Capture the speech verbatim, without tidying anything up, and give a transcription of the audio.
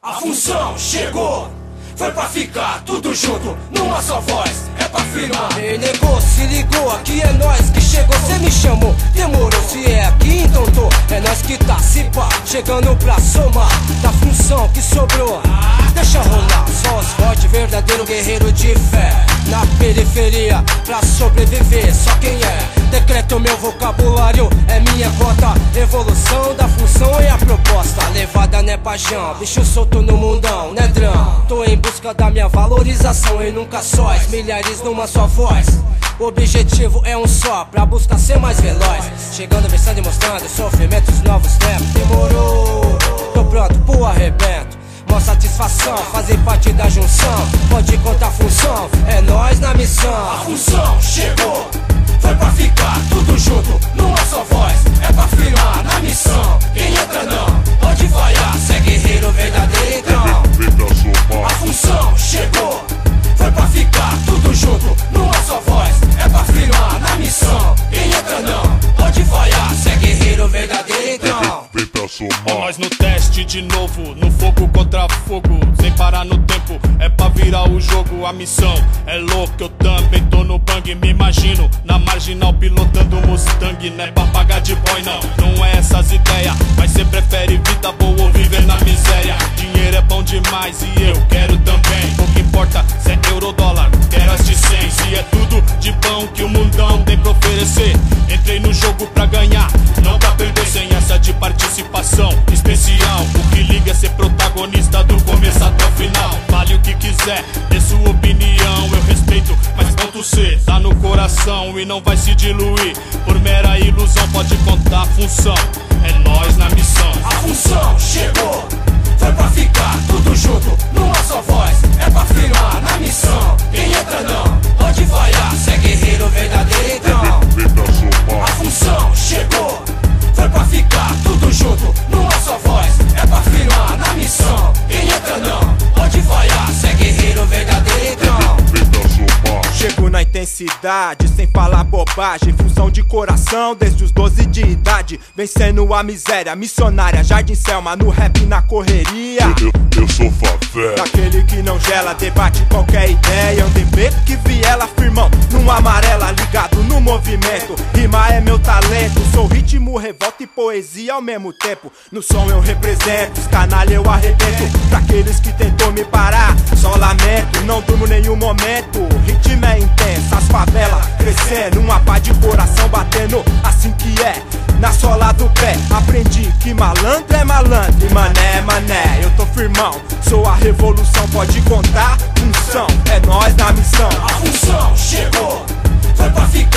A função chegou, foi pra ficar tudo junto, numa só voz, é pra firmar. Ei, nego, se ligou, aqui é nós que chegou. Cê me chamou, demorou, se é aqui então tô. É nós que tá, se pá, chegando pra somar da função que sobrou. Deixa rolar, só os fortes, verdadeiro guerreiro de fé. Na periferia, pra sobreviver, só quem é. Decreto meu vocabulário, é minha cota. Evolução da função é a proposta. Levada né paixão, bicho solto no mundão, né drão. Tô em busca da minha valorização e nunca sós. Milhares numa só voz. O objetivo é um só, pra buscar ser mais veloz. Chegando, versando e mostrando sofrimentos novos tempos. Demorou, tô pronto pro arrebento. Mó satisfação, fazer parte da junção. Pode contar a função, é nós na missão. A função chegou, foi pra ficar tudo junto, numa só voz, é pra firmar na missão. Quem entra não, pode vaiar, cê é guerreiro verdadeiro então. A função chegou, foi pra ficar tudo junto, numa só voz, é pra firmar na missão. Quem entra não, pode vaiar, cê é guerreiro verdadeiro então. É nós no teste de novo, no fogo contra fogo, sem parar no tempo, é pra virar o jogo. A missão é louca, eu também tô no bang. Me imagino na marginal pilotando Mustang. Não é pra pagar de boy não, não é essas ideias. Mas cê prefere vida boa ou viver na miséria. Dinheiro é bom demais e eu quero também. Pouco importa se é euro ou dólar, quero as de cem. Se é tudo de bom que o mundão tem pra oferecer. Entrei no jogo pra ganhar, não pra perder. Sem essa de participação especial, o que liga é ser protagonista do começo até o final. Fale o que quiser, dê sua opinião, eu respeito, mas ponto C tá no coração e não vai se diluir por mera ilusão. Pode contar a função, é nós na missão. A função chegou, foi pra ficar tudo junto, numa só voz, é pra firmar na missão. Quem entra não, pode vaiar, cê é guerreiro verdadeiro então. A função chegou, foi pra ficar tudo junto, numa só voz, é pra firmar na missão. Quem entra não, pode vaiar, cê é guerreiro verdadeiro então. Chego na intensidade, sem falar bobagem. Função de coração desde os doze de idade. Vencendo a miséria, missionária, Jardim Selma. No rap, na correria. Eu, eu, eu sou favela. Daquele que não gela, debate qualquer ideia. Anda em beco que viela, firmão, numa amarela. Ligado no movimento, rima é meu talento. Sou ritmo, revolta e poesia ao mesmo tempo. No som eu represento, os canalha eu arrebento. Pra aqueles que tentou me parar, só lamento. Não durmo nenhum momento, ritmo é intenso. As favelas crescendo, uma pá de coração batendo. Assim que é, na sola do pé. Aprendi que malandro é malandro e mané é mané. Eu tô firmão, sou a revolução. Pode contar, função, é nós na missão. A função chegou, foi pra ficar